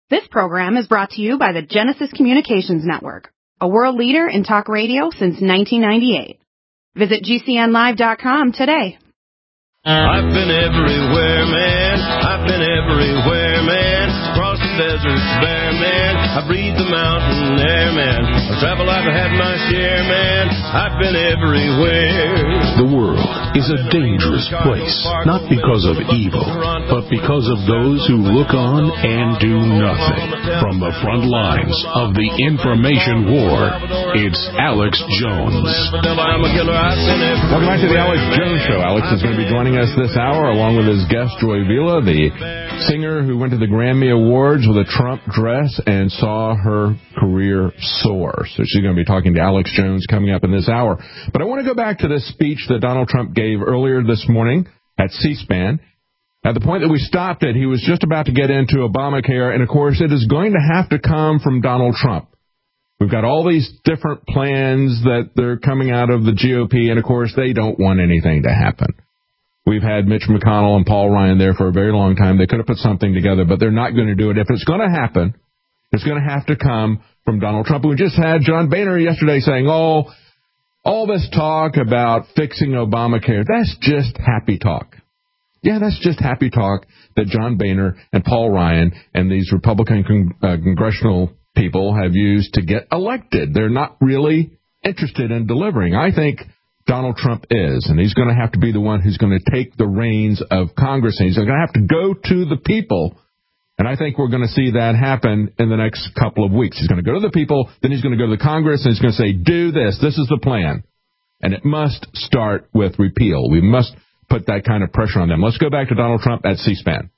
This program is brought to you by the Genesis Communications Network, a world leader in talk radio since 1998. Visit GCNlive.com today. I've been everywhere, man. I've been everywhere, man. Across the desert, bare, man. I breathe the mountain air, man. I travel, I've had my share, man. I've been everywhere. The world is a dangerous place, not because of evil, but because of those who look on and do nothing. From the front lines of the information war, it's Alex Jones. Welcome back to the Alex Jones Show. Alex is going to be joining us this hour, along with his guest, Joy Vila, the singer who went to the Grammy Awards with a Trump dress and saw her career soar. So she's going to be talking to Alex Jones coming up in this hour. But I want to go back to this speech that Donald Trump gave earlier this morning at C-SPAN. At the point that we stopped it, he was just about to get into Obamacare, and of course it is going to have to come from Donald Trump. We've got all these different plans that they're coming out of the GOP, and of course they don't want anything to happen. We've had Mitch McConnell and Paul Ryan there for a very long time. They could have put something together, but they're not going to do it. If it's going to happen, it's going to have to come from Donald Trump. We just had John Boehner yesterday saying, all this talk about fixing Obamacare, that's just happy talk. Yeah, that's just happy talk that John Boehner and Paul Ryan and these Republican congressional people have used to get elected. They're not really interested in delivering. I think Donald Trump is, and he's going to have to be the one who's going to take the reins of Congress, and he's going to have to go to the people, and I think we're going to see that happen in the next couple of weeks. He's going to go to the people, then he's going to go to the Congress, and he's going to say, do this is the plan, and it must start with repeal. We must put that kind of pressure on them. Let's go back to Donald Trump at C-SPAN.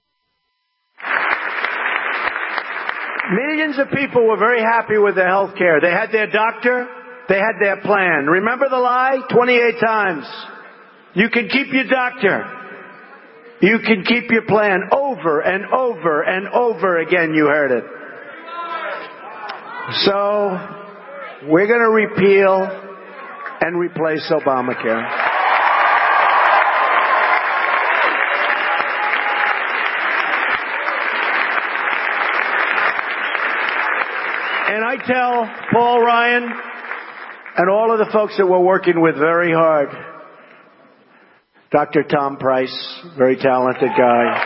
Millions of people were very happy with their health care. They had their doctor. They had their plan. Remember the lie? 28 times. You can keep your doctor. You can keep your plan. Over and over and over again you heard it. So, we're going to repeal and replace Obamacare. And I tell Paul Ryan and all of the folks that we're working with very hard, Dr. Tom Price, very talented guy.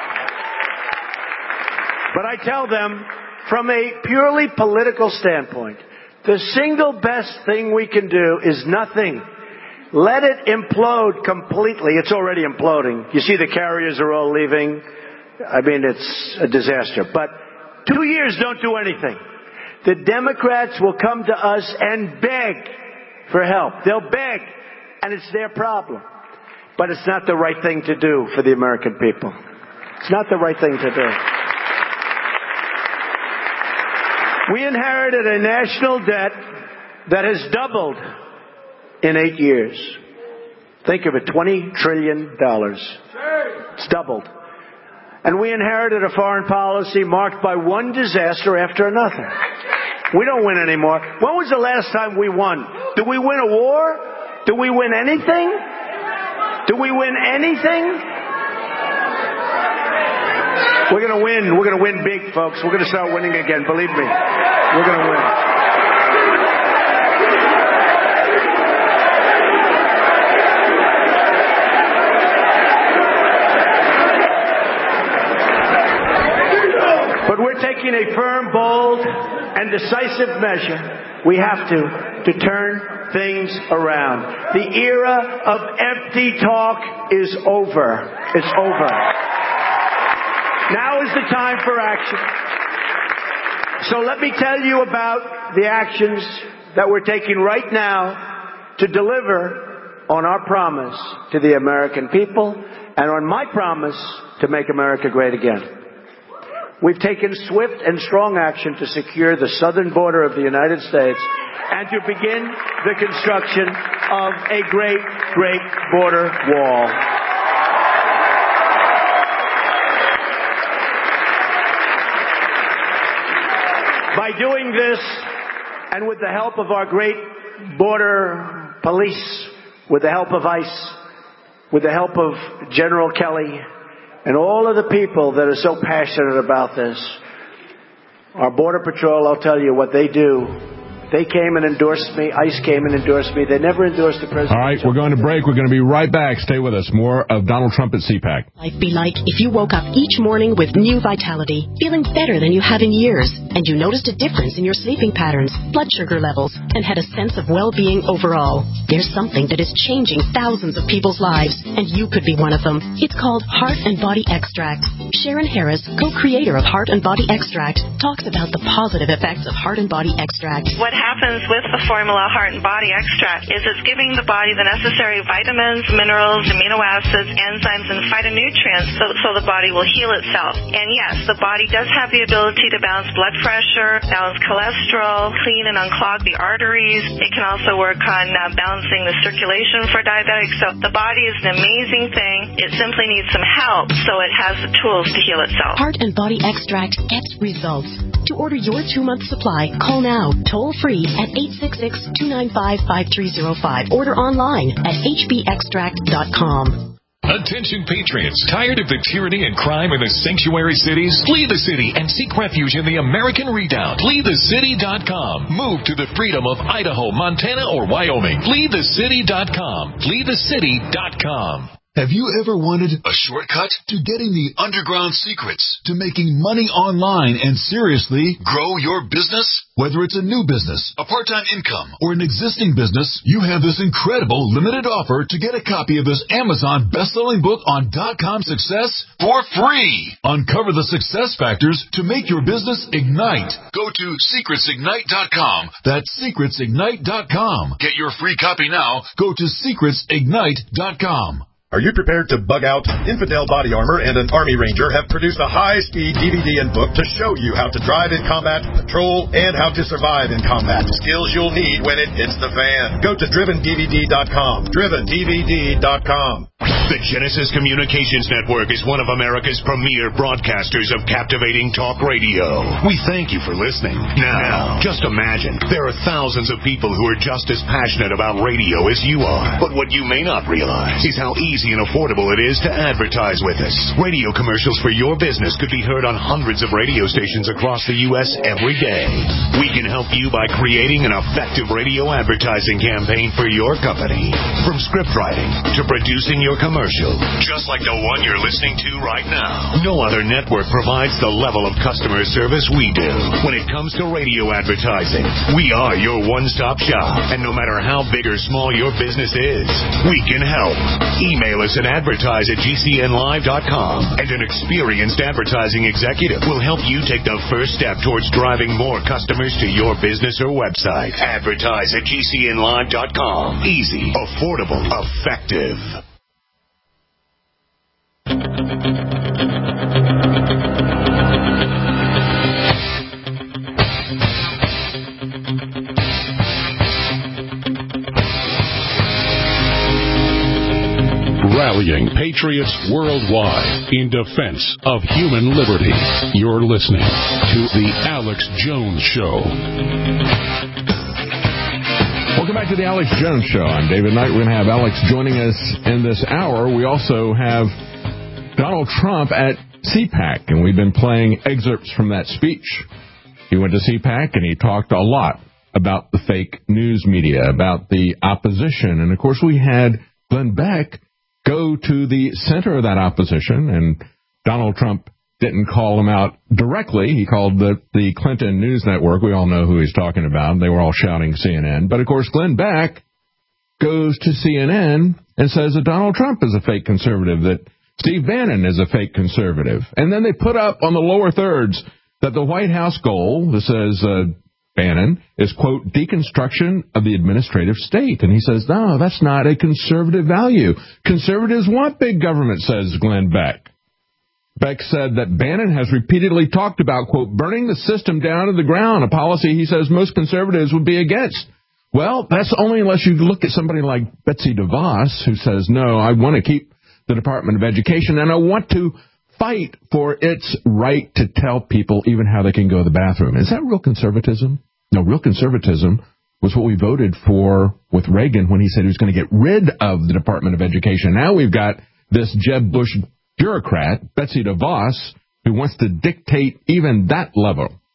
But I tell them, from a purely political standpoint, the single best thing we can do is nothing. Let it implode completely. It's already imploding. You see the carriers are all leaving. I mean, it's a disaster. But 2 years don't do anything. The Democrats will come to us and beg for help. They'll beg, and it's their problem. But it's not the right thing to do for the American people. It's not the right thing to do. We inherited a national debt that has doubled in 8 years. Think of it, $20 trillion. It's doubled. And we inherited a foreign policy marked by one disaster after another. We don't win anymore. When was the last time we won? Did we win a war? Did we win anything? Did we win anything? We're going to win. We're going to win big, folks. We're going to start winning again. Believe me. We're going to win. But we're taking a firm, bold, and decisive measure. We have to turn things around. The era of empty talk is over. It's over. Now is the time for action. So let me tell you about the actions that we're taking right now to deliver on our promise to the American people and on my promise to make America great again. We've taken swift and strong action to secure the southern border of the United States and to begin the construction of a great, great border wall. By doing this, and with the help of our great border police, with the help of ICE, with the help of General Kelly, and all of the people that are so passionate about this, Our Border Patrol, I'll tell you what they do. They came and endorsed me. ICE came and endorsed me. They never endorsed the president. All right, we're going to break. We're going to be right back. Stay with us. More of Donald Trump at CPAC. Life be like if you woke up each morning with new vitality, feeling better than you have in years, and you noticed a difference in your sleeping patterns, blood sugar levels, and had a sense of well-being overall. There's something that is changing thousands of people's lives, and you could be one of them. It's called Heart and Body Extract. Sharon Harris, co-creator of Heart and Body Extract, talks about the positive effects of Heart and Body Extract. What happens with the formula Heart and Body Extract is it's giving the body the necessary vitamins, minerals, amino acids, enzymes, and phytonutrients so the body will heal itself. And yes, the body does have the ability to balance blood pressure, balance cholesterol, clean and unclog the arteries. It can also work on balancing the circulation for diabetics. So the body is an amazing thing. It simply needs some help so it has the tools to heal itself. Heart and Body Extract gets results. To order your 2-month supply, call now, toll-free at 866-295-5305. Order online at hbextract.com. Attention patriots, tired of the tyranny and crime in the sanctuary cities? Flee the city and seek refuge in the American Redoubt. FleeTheCity.com. Move to the freedom of Idaho, Montana, or Wyoming. FleeTheCity.com. FleeTheCity.com. Have you ever wanted a shortcut to getting the underground secrets to making money online and seriously grow your business? Whether it's a new business, a part-time income, or an existing business, you have this incredible limited offer to get a copy of this Amazon best-selling book on .com success for free. Uncover the success factors to make your business ignite. Go to secretsignite.com. That's secretsignite.com. Get your free copy now. Go to secretsignite.com. Are you prepared to bug out? Infidel Body Armor and an Army Ranger have produced a high-speed DVD and book to show you how to drive in combat, patrol, and how to survive in combat. Skills you'll need when it hits the fan. Go to DrivenDVD.com. DrivenDVD.com. The Genesis Communications Network is one of America's premier broadcasters of captivating talk radio. We thank you for listening. Now, just imagine, there are thousands of people who are just as passionate about radio as you are. But what you may not realize is how easy and affordable it is to advertise with us. Radio commercials for your business could be heard on hundreds of radio stations across the U.S. every day. We can help you by creating an effective radio advertising campaign for your company. From script writing to producing your commercial, just like the one you're listening to right now. No other network provides the level of customer service we do. When it comes to radio advertising, we are your one-stop shop. And no matter how big or small your business is, we can help. Email us at advertise@gcnlive.com, and an experienced advertising executive will help you take the first step towards driving more customers to your business or website. Advertise@gcnlive.com. Easy, affordable, effective. Rallying patriots worldwide in defense of human liberty. You're listening to The Alex Jones Show. Welcome back to The Alex Jones Show. I'm David Knight. We're going to have Alex joining us in this hour. We also have Donald Trump at CPAC, and we've been playing excerpts from that speech. He went to CPAC, and he talked a lot about the fake news media, about the opposition. And, of course, we had Glenn Beck go to the center of that opposition, and Donald Trump didn't call him out directly. He called the Clinton News Network. We all know who he's talking about. They were all shouting CNN. But, of course, Glenn Beck goes to CNN and says that Donald Trump is a fake conservative, that Steve Bannon is a fake conservative. And then they put up on the lower thirds that the White House goal, this says Bannon, is, quote, deconstruction of the administrative state. And he says, no, that's not a conservative value. Conservatives want big government, says Glenn Beck. Beck said that Bannon has repeatedly talked about, quote, burning the system down to the ground, a policy he says most conservatives would be against. Well, that's only unless you look at somebody like Betsy DeVos, who says, no, I want to keep the Department of Education, and I want to fight for its right to tell people even how they can go to the bathroom. Is that real conservatism? No, real conservatism was what we voted for with Reagan when he said he was going to get rid of the Department of Education. Now we've got this Jeb Bush bureaucrat, Betsy DeVos, who wants to dictate even that level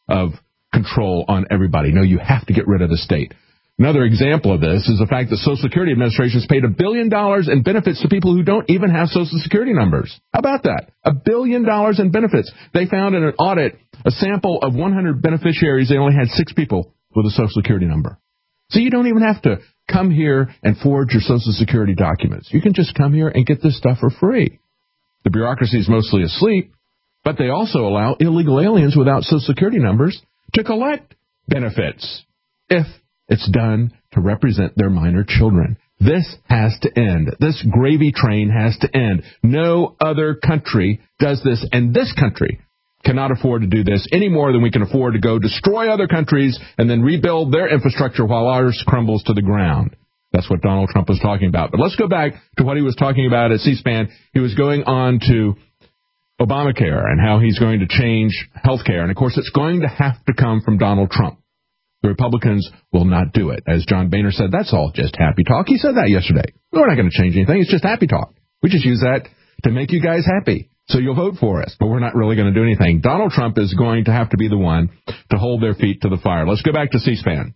of control on everybody. No, you have to get rid of the state. Another example of this is the fact that Social Security Administration has paid $1 billion in benefits to people who don't even have Social Security numbers. How about that? $1 billion in benefits. They found in an audit a sample of 100 beneficiaries. They only had 6 people with a Social Security number. So you don't even have to come here and forge your Social Security documents. You can just come here and get this stuff for free. The bureaucracy is mostly asleep, but they also allow illegal aliens without Social Security numbers to collect benefits if it's done to represent their minor children. This has to end. This gravy train has to end. No other country does this, and this country cannot afford to do this any more than we can afford to go destroy other countries and then rebuild their infrastructure while ours crumbles to the ground. That's what Donald Trump was talking about. But let's go back to what he was talking about at C-SPAN. He was going on to Obamacare and how he's going to change health care. And, of course, it's going to have to come from Donald Trump. The Republicans will not do it. As John Boehner said, that's all just happy talk. He said that yesterday. We're not going to change anything. It's just happy talk. We just use that to make you guys happy. So you'll vote for us. But we're not really going to do anything. Donald Trump is going to have to be the one to hold their feet to the fire. Let's go back to C-SPAN.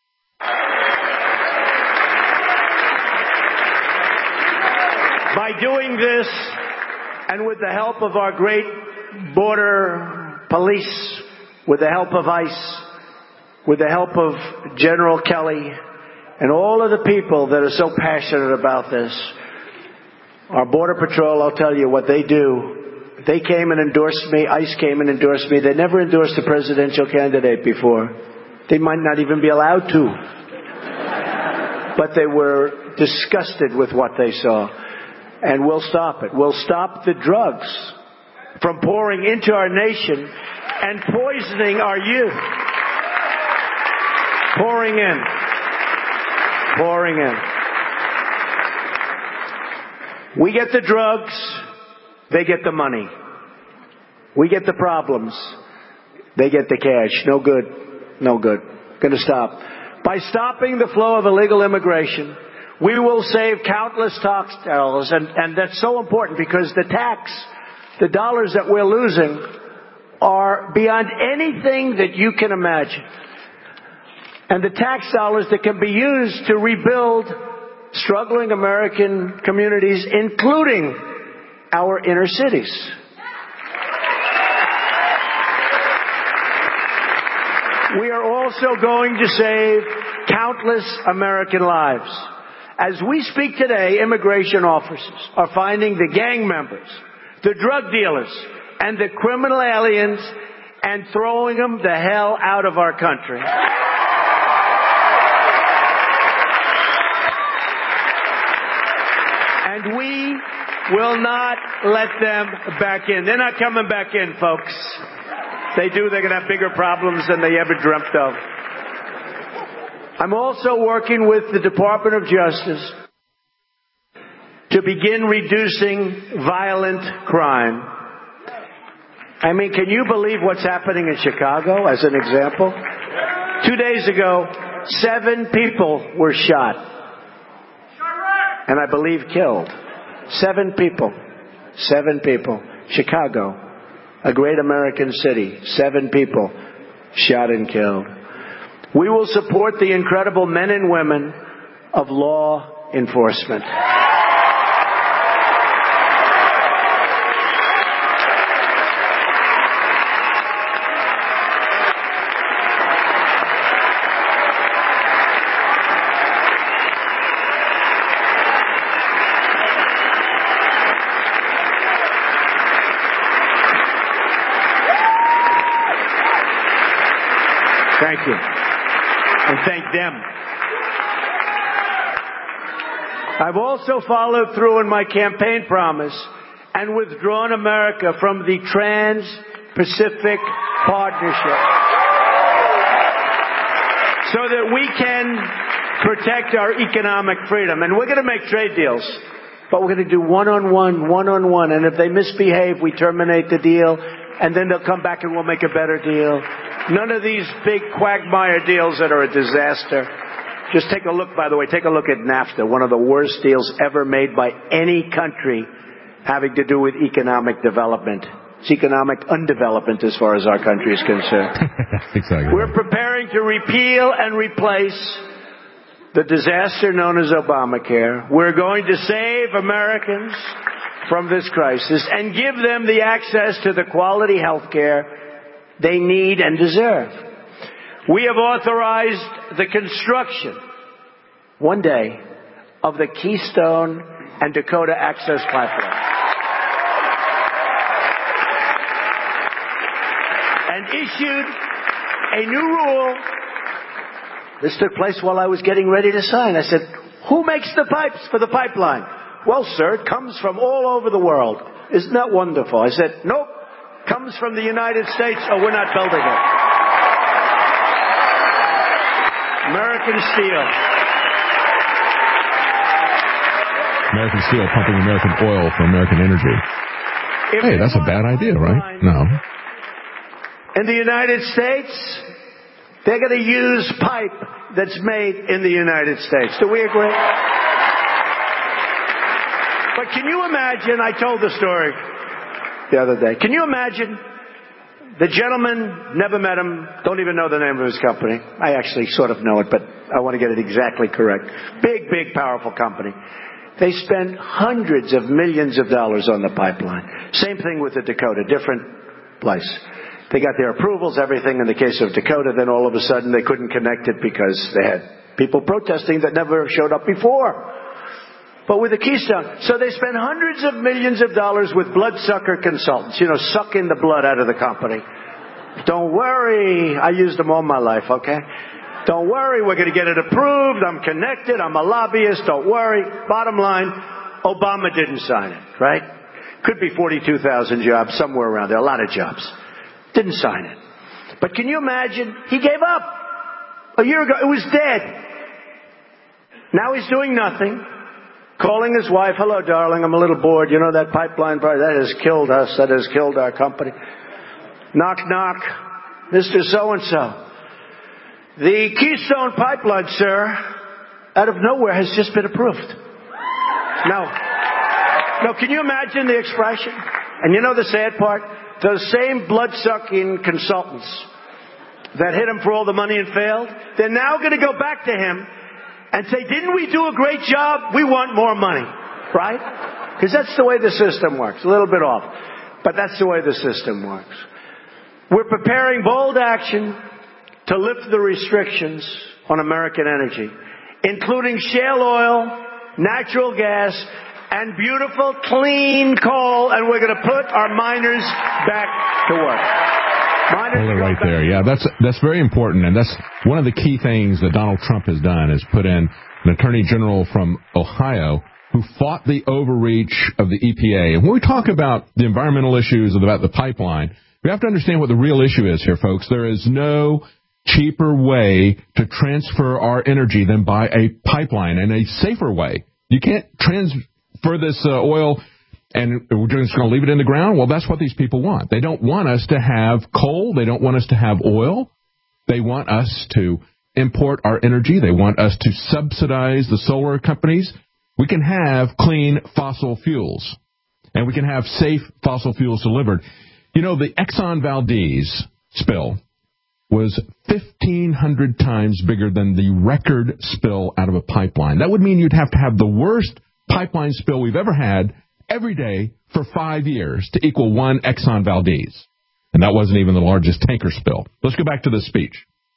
By doing this, and with the help of our great border police, with the help of ICE, with the help of General Kelly, and all of the people that are so passionate about this, our Border Patrol, I'll tell you what they do. They came and endorsed me. ICE came and endorsed me. They never endorsed a presidential candidate before. They might not even be allowed to. But they were disgusted with what they saw. And we'll stop it. We'll stop the drugs from pouring into our nation and poisoning our youth. Pouring in. We get the drugs, they get the money. We get the problems, they get the cash. No good. Gonna stop. By stopping the flow of illegal immigration, we will save countless tax dollars, and that's so important because the dollars that we're losing are beyond anything that you can imagine. And the tax dollars that can be used to rebuild struggling American communities, including our inner cities. We are also going to save countless American lives. As we speak today, immigration officers are finding the gang members, the drug dealers, and the criminal aliens and throwing them the hell out of our country. And we will not let them back in. They're not coming back in, folks. They do, they're going to have bigger problems than they ever dreamt of. I'm also working with the Department of Justice to begin reducing violent crime. I mean, can you believe what's happening in Chicago, as an example? 2 days ago, 7 people were shot. And I believe killed. 7 people. Chicago, a great American city. 7 people shot and killed. We will support the incredible men and women of law enforcement. Thank you. And thank them. I've also followed through in my campaign promise and withdrawn America from the Trans-Pacific Partnership so that we can protect our economic freedom. And we're going to make trade deals, but we're going to do one-on-one. And if they misbehave, we terminate the deal, and then they'll come back and we'll make a better deal. None of these big quagmire deals that are a disaster. Just take a look, by the way, take a look at NAFTA, one of the worst deals ever made by any country having to do with economic development. It's economic undevelopment as far as our country is concerned. Exactly. We're preparing to repeal and replace the disaster known as Obamacare. We're going to save Americans from this crisis and give them the access to the quality health care they need and deserve. We have authorized the construction, one day, of the Keystone and Dakota Access Pipeline. And issued a new rule. This took place while I was getting ready to sign. I said, who makes the pipes for the pipeline? Well, sir, it comes from all over the world. Isn't that wonderful? I said, nope, comes from the United States, or we're not building it. American steel. American steel pumping American oil for American energy. Hey, that's a bad idea, right? No. In the United States, they're going to use pipe that's made in the United States. Do we agree? But can you imagine, I told the story the other day, can you imagine the gentleman, never met him, don't even know the name of his company. I actually sort of know it, but I want to get it exactly correct. Big, powerful company. They spend hundreds of millions of dollars on the pipeline. Same thing with the Dakota, different place. They got their approvals, everything in the case of Dakota, then all of a sudden they couldn't connect it because they had people protesting that never showed up before. But with the Keystone, so they spend hundreds of millions of dollars with bloodsucker consultants, sucking the blood out of the company. Don't worry, I used them all my life, okay? Don't worry, we're going to get it approved, I'm connected, I'm a lobbyist, don't worry. Bottom line, Obama didn't sign it, right? Could be 42,000 jobs, somewhere around there, a lot of jobs. Didn't sign it. But can you imagine? He gave up. A year ago, it was dead. Now he's doing nothing. Calling his wife, hello, darling, I'm a little bored. You know that pipeline project, that has killed us. That has killed our company. Knock, knock. Mr. So-and-so. The Keystone Pipeline, sir, out of nowhere has just been approved. No, can you imagine the expression? And you know the sad part? Those same blood-sucking consultants that hit him for all the money and failed, they're now going to go back to him and say, didn't we do a great job? We want more money. Right? Because that's the way the system works. A little bit off. But that's the way the system works. We're preparing bold action to lift the restrictions on American energy, including shale oil, natural gas, and beautiful, clean coal, and we're going to put our miners back to work. Hold it right there. Yeah, that's very important, and that's one of the key things that Donald Trump has done is put in an attorney general from Ohio who fought the overreach of the EPA. And when we talk about the environmental issues about the pipeline, we have to understand what the real issue is here, folks. There is no cheaper way to transfer our energy than by a pipeline, and a safer way. You can't transfer this oil and we're just going to leave it in the ground. Well, that's what these people want. They don't want us to have coal. They don't want us to have oil. They want us to import our energy. They want us to subsidize the solar companies. We can have clean fossil fuels, and we can have safe fossil fuels delivered. You know, the Exxon Valdez spill was 1,500 times bigger than the record spill out of a pipeline. That would mean you'd have to have the worst pipeline spill we've ever had every day for 5 years to equal one Exxon Valdez. And that wasn't even the largest tanker spill. Let's go back to the speech.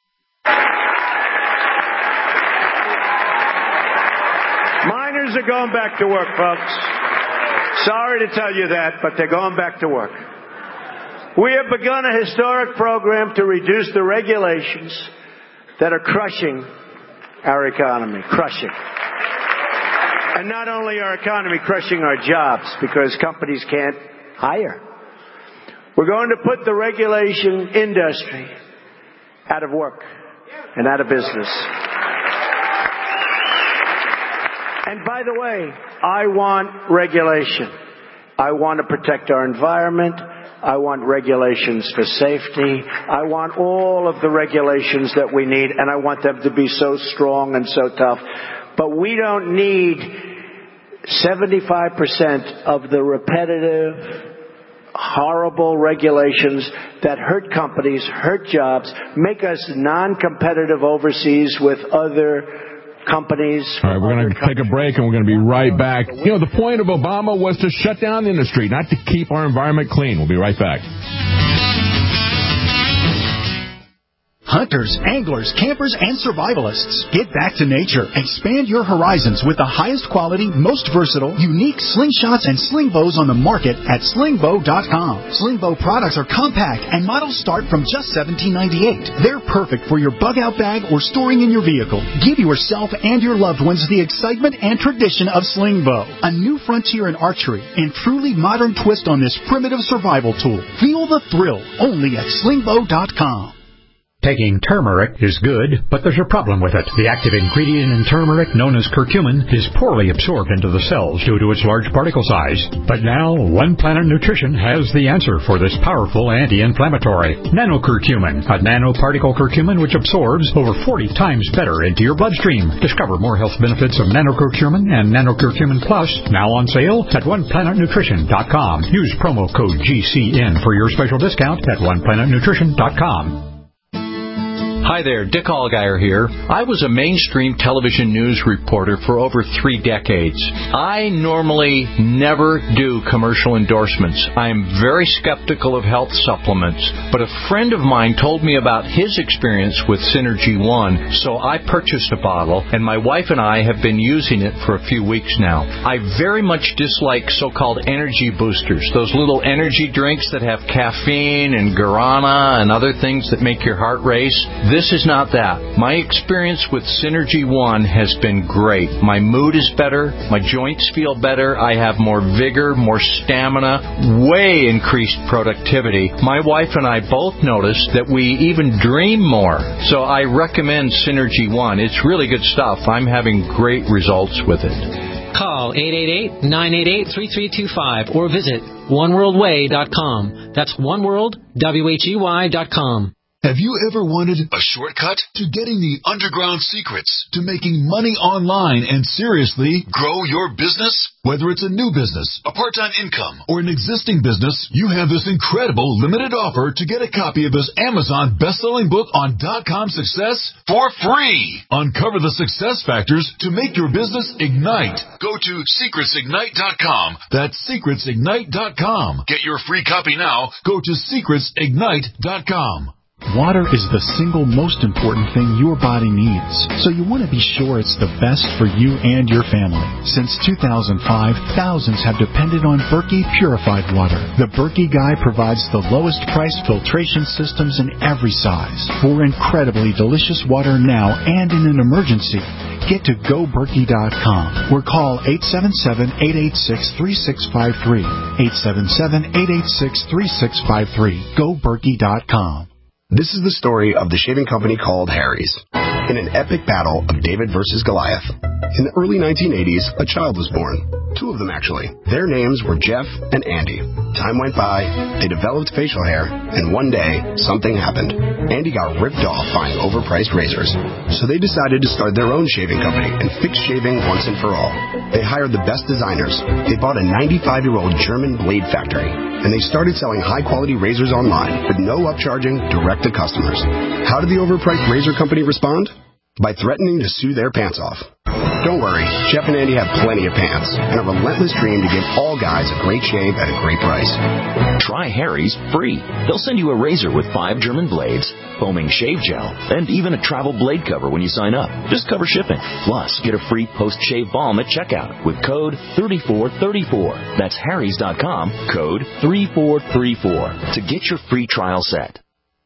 Miners are going back to work, folks. Sorry to tell you that, but they're going back to work. We have begun a historic program to reduce the regulations that are crushing our economy. Crushing. And not only our economy, crushing our jobs because companies can't hire. We're going to put the regulation industry out of work and out of business. And by the way, I want regulation. I want to protect our environment. I want regulations for safety. I want all of the regulations that we need, and I want them to be so strong and so tough. But we don't need 75% of the repetitive, horrible regulations that hurt companies, hurt jobs, make us non-competitive overseas with other companies. All right, we're going to take a break, and we're going to be right back. You know, the point of Obama was to shut down the industry, not to keep our environment clean. We'll be right back. Hunters, anglers, campers, and survivalists, get back to nature. Expand your horizons with the highest quality, most versatile, unique slingshots and sling bows on the market at slingbow.com. Slingbow products are compact and models start from just $17.98. They're perfect for your bug-out bag or storing in your vehicle. Give yourself and your loved ones the excitement and tradition of Slingbow, a new frontier in archery and truly modern twist on this primitive survival tool. Feel the thrill only at slingbow.com. Taking turmeric is good, but there's a problem with it. The active ingredient in turmeric, known as curcumin, is poorly absorbed into the cells due to its large particle size. But now, One Planet Nutrition has the answer for this powerful anti-inflammatory. Nanocurcumin, a nanoparticle curcumin which absorbs over 40 times better into your bloodstream. Discover more health benefits of nanocurcumin and nanocurcumin plus, now on sale at OnePlanetNutrition.com. Use promo code GCN for your special discount at OnePlanetNutrition.com. Hi there, Dick Allgaier here. I was a mainstream television news reporter for over 3 decades. I normally never do commercial endorsements. I am very skeptical of health supplements, but a friend of mine told me about his experience with Synergy One, so I purchased a bottle, and my wife and I have been using it for a few weeks now. I very much dislike so-called energy boosters, those little energy drinks that have caffeine and guarana and other things that make your heart race. This is not that. My experience with Synergy One has been great. My mood is better. My joints feel better. I have more vigor, more stamina, way increased productivity. My wife and I both noticed that we even dream more. So I recommend Synergy One. It's really good stuff. I'm having great results with it. Call 888-988-3325 or visit oneworldway.com. That's oneworldway.com. Have you ever wanted a shortcut to getting the underground secrets to making money online and seriously grow your business? Whether it's a new business, a part-time income, or an existing business, you have this incredible limited offer to get a copy of this Amazon best-selling book on .com success for free. Uncover the success factors to make your business ignite. Go to secretsignite.com. That's secretsignite.com. Get your free copy now. Go to secretsignite.com. Water is the single most important thing your body needs, so you want to be sure it's the best for you and your family. Since 2005, thousands have depended on Berkey purified water. The Berkey Guy provides the lowest price filtration systems in every size. For incredibly delicious water now and in an emergency, get to GoBerkey.com or call 877-886-3653. 877-886-3653. GoBerkey.com. This is the story of the shaving company called Harry's. In an epic battle of David versus Goliath. In the early 1980s, a child was born. 2 of them, actually. Their names were Jeff and Andy. Time went by, they developed facial hair, and one day, something happened. Andy got ripped off buying overpriced razors. So they decided to start their own shaving company and fix shaving once and for all. They hired the best designers. They bought a 95-year-old German blade factory. And they started selling high-quality razors online with no upcharging, direct to customers. How did the overpriced razor company respond? By threatening to sue their pants off. Don't worry, Jeff and Andy have plenty of pants and a relentless dream to give all guys a great shave at a great price. Try Harry's free. They'll send you a razor with 5 German blades, foaming shave gel, and even a travel blade cover when you sign up. Just cover shipping. Plus, get a free post-shave balm at checkout with code 3434. That's Harrys.com, code 3434 to get your free trial set.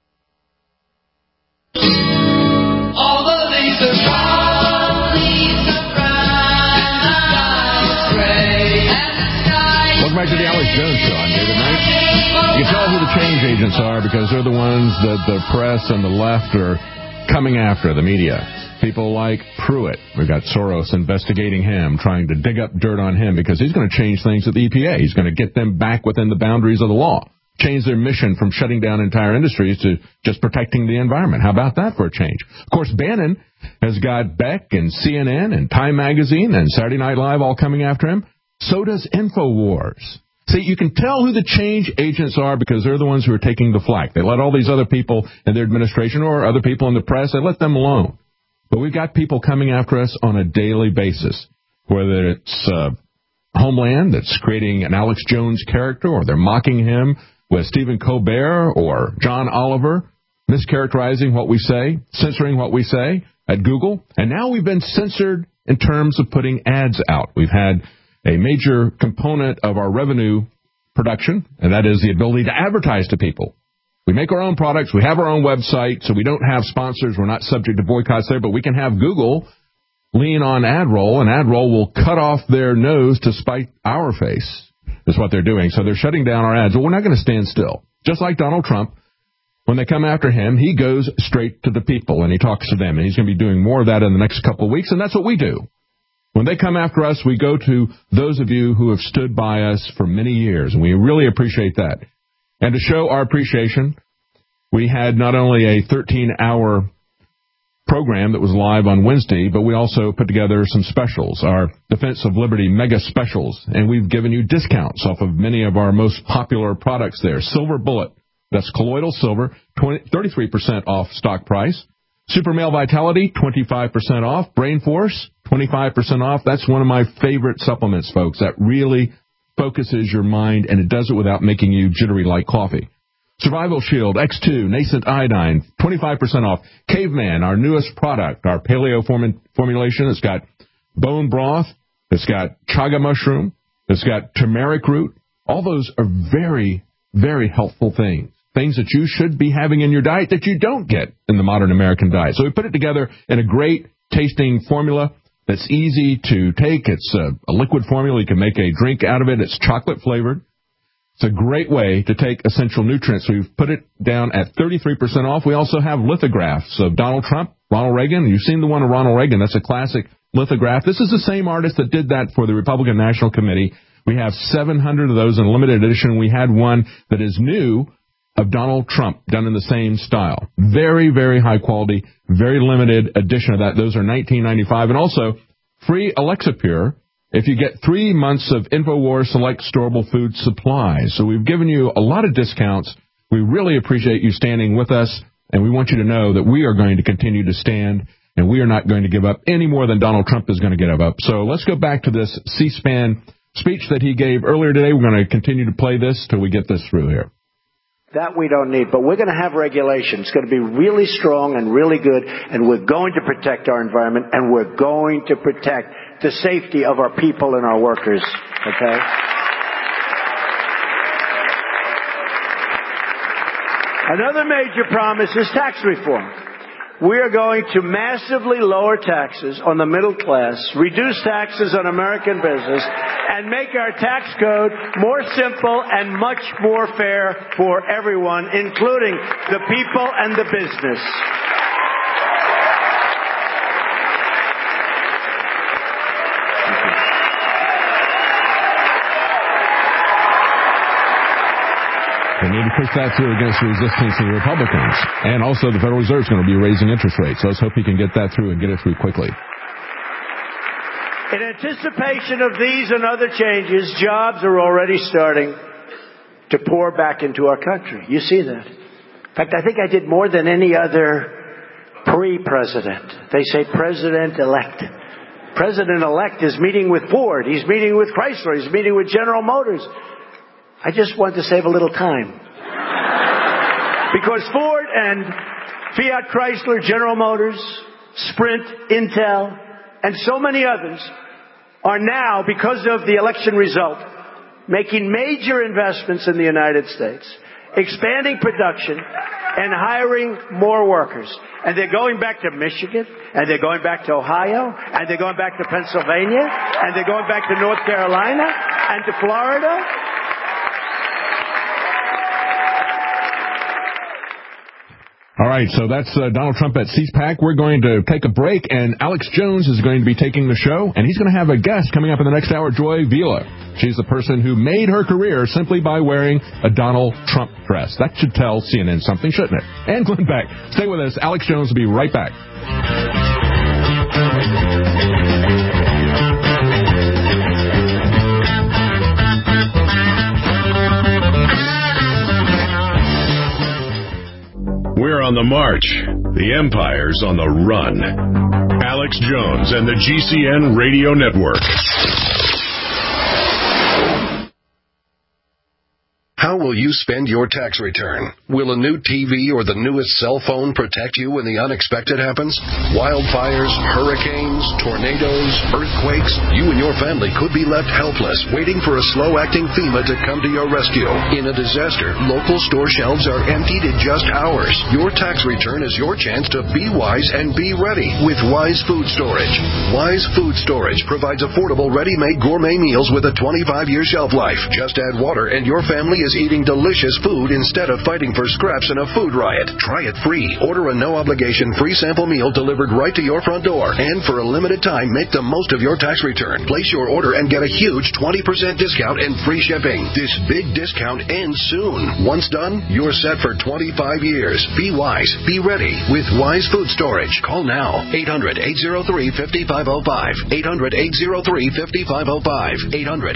All the leaves are brown. Welcome back to the Alex Jones Show. I'm David Knight. You can tell who the change agents are because they're the ones that the press and the left are coming after, the media. People like Pruitt. We've got Soros investigating him, trying to dig up dirt on him because he's going to change things at the EPA. He's going to get them back within the boundaries of the law. Change their mission from shutting down entire industries to just protecting the environment. How about that for a change? Of course, Bannon has got Beck and CNN and Time Magazine and Saturday Night Live all coming after him. So does InfoWars. See, you can tell who the change agents are because they're the ones who are taking the flak. They let all these other people in their administration or other people in the press, they let them alone. But we've got people coming after us on a daily basis, whether it's Homeland that's creating an Alex Jones character, or they're mocking him with Stephen Colbert or John Oliver, mischaracterizing what we say, censoring what we say at Google. And now we've been censored in terms of putting ads out. We've had a major component of our revenue production, and that is the ability to advertise to people. We make our own products. We have our own website, so we don't have sponsors. We're not subject to boycotts there, but we can have Google lean on AdRoll, and AdRoll will cut off their nose to spite our face, is what they're doing. So they're shutting down our ads. Well, we're not going to stand still. Just like Donald Trump, when they come after him, he goes straight to the people, and he talks to them, and he's going to be doing more of that in the next couple of weeks, and that's what we do. When they come after us, we go to those of you who have stood by us for many years, and we really appreciate that. And to show our appreciation, we had not only a 13-hour program that was live on Wednesday, but we also put together some specials, our Defense of Liberty mega specials, and we've given you discounts off of many of our most popular products there. Silver Bullet, that's colloidal silver, 33% off stock price. Super Male Vitality, 25% off. Brain Force, 25% off. That's one of my favorite supplements, folks. That really focuses your mind, and it does it without making you jittery like coffee. Survival Shield X2, Nascent Iodine, 25% off. Caveman, our newest product, our paleo formulation. It's got bone broth. It's got chaga mushroom. It's got turmeric root. All those are very, very helpful things. Things that you should be having in your diet that you don't get in the modern American diet. So we put it together in a great tasting formula that's easy to take. It's a liquid formula. You can make a drink out of it. It's chocolate flavored. It's a great way to take essential nutrients. We've put it down at 33% off. We also have lithographs of Donald Trump, Ronald Reagan. You've seen the one of Ronald Reagan. That's a classic lithograph. This is the same artist that did that for the Republican National Committee. We have 700 of those in limited edition. We had one that is new of Donald Trump done in the same style. Very, very high quality, very limited edition of that. Those are $19.95. And also free Alexa Pure if you get 3 months of InfoWars Select Storable Food Supplies. So we've given you a lot of discounts. We really appreciate you standing with us, and we want you to know that we are going to continue to stand, and we are not going to give up any more than Donald Trump is going to give up. So let's go back to this C-SPAN speech that he gave earlier today. We're going to continue to play this till we get this through here. That we don't need, but we're going to have regulation. It's going to be really strong and really good, and we're going to protect our environment, and we're going to protect the safety of our people and our workers, okay? Another major promise is tax reform. We are going to massively lower taxes on the middle class, reduce taxes on American business, and make our tax code more simple and much more fair for everyone, including the people and the business. They need to push that through against the resistance of the Republicans. And also the Federal Reserve is going to be raising interest rates. So let's hope he can get that through and get it through quickly. In anticipation of these and other changes, jobs are already starting to pour back into our country. You see that. In fact, I think I did more than any other pre-president. They say president-elect. President-elect is meeting with Ford. He's meeting with Chrysler. He's meeting with General Motors. I just wanted to save a little time. Because Ford and Fiat Chrysler, General Motors, Sprint, Intel, and so many others are now, because of the election result, making major investments in the United States, expanding production, and hiring more workers. And they're going back to Michigan, and they're going back to Ohio, and they're going back to Pennsylvania, and they're going back to North Carolina, and to Florida. All right, so that's Donald Trump at CPAC. We're going to take a break, and Alex Jones is going to be taking the show, and he's going to have a guest coming up in the next hour, Joy Vila. She's the person who made her career simply by wearing a Donald Trump dress. That should tell CNN something, shouldn't it? And Glenn Beck. Stay with us. Alex Jones will be right back. on the march. The empire's on the run. Alex Jones and the GCN Radio Network. How will you spend your tax return? Will a new TV or the newest cell phone protect you when the unexpected happens? Wildfires, hurricanes, tornadoes, earthquakes. You and your family could be left helpless, waiting for a slow-acting FEMA to come to your rescue. In a disaster, local store shelves are emptied in just hours. Your tax return is your chance to be wise and be ready with Wise Food Storage. Wise Food Storage provides affordable, ready-made gourmet meals with a 25-year shelf life. Just add water and your family is eating delicious food instead of fighting for scraps in a food riot. Try it free. Order a no-obligation free sample meal delivered right to your front door. And for a limited time, make the most of your tax return. Place your order and get a huge 20% discount and free shipping. This big discount ends soon. Once done, you're set for 25 years. Be wise. Be ready with Wise Food Storage. Call now. 800-803-5505. 800-803-5505.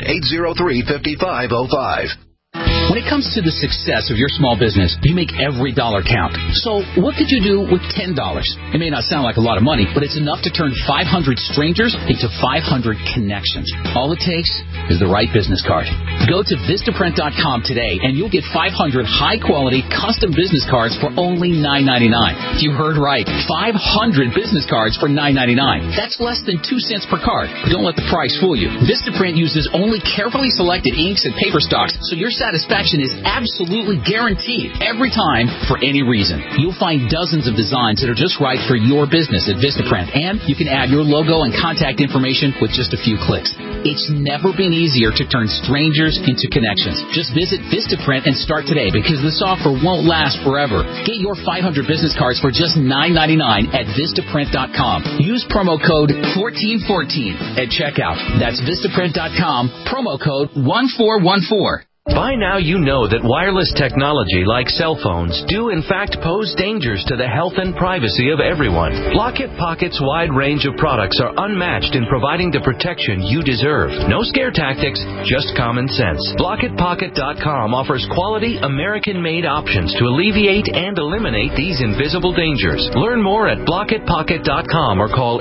800-803-5505. When it comes to the success of your small business, you make every dollar count. So what could you do with $10? It may not sound like a lot of money, but it's enough to turn 500 strangers into 500 connections. All it takes is the right business card. Go to Vistaprint.com today, and you'll get 500 high-quality custom business cards for only $9.99. You heard right. 500 business cards for $9.99. That's less than 2 cents per card. But don't let the price fool you. Vistaprint uses only carefully selected inks and paper stocks, so your satisfaction is absolutely guaranteed every time for any reason. You'll find dozens of designs that are just right for your business at Vistaprint, and you can add your logo and contact information with just a few clicks. It's never been easier to turn strangers into connections. Just visit Vistaprint and start today because this offer won't last forever. Get your 500 business cards for just $9.99 at Vistaprint.com. Use promo code 1414 at checkout. That's Vistaprint.com, promo code 1414. By now you know that wireless technology like cell phones do in fact pose dangers to the health and privacy of everyone. Block-It Pocket's wide range of products are unmatched in providing the protection you deserve. No scare tactics, just common sense. BlockItPocket.com offers quality American-made options to alleviate and eliminate these invisible dangers. Learn more at BlockItPocket.com or call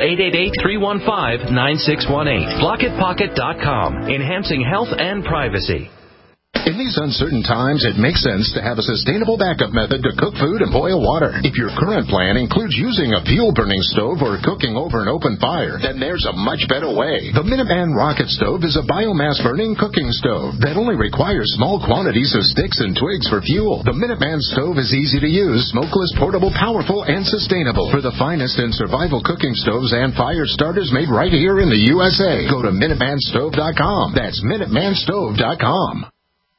888-315-9618. BlockItPocket.com, enhancing health and privacy. In these uncertain times, it makes sense to have a sustainable backup method to cook food and boil water. If your current plan includes using a fuel-burning stove or cooking over an open fire, then there's a much better way. The Minuteman Rocket Stove is a biomass-burning cooking stove that only requires small quantities of sticks and twigs for fuel. The Minuteman Stove is easy to use, smokeless, portable, powerful, and sustainable. For the finest in survival cooking stoves and fire starters made right here in the USA, go to MinutemanStove.com. That's MinutemanStove.com.